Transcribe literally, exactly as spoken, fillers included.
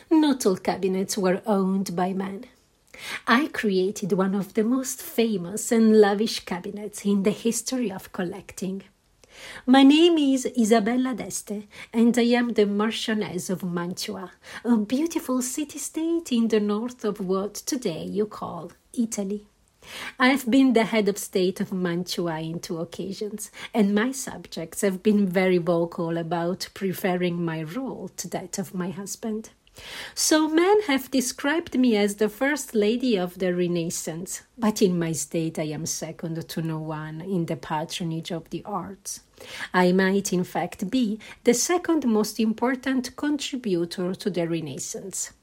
Not all cabinets were owned by men. I created one of the most famous and lavish cabinets in the history of collecting. My name is Isabella d'Este, and I am the Marchioness of Mantua, a beautiful city-state in the north of what today you call Italy. I've been the head of state of Mantua in two occasions, and my subjects have been very vocal about preferring my rule to that of my husband. So men have described me as the first lady of the Renaissance, but in my state I am second to no one in the patronage of the arts. I might in fact be the second most important contributor to the Renaissance.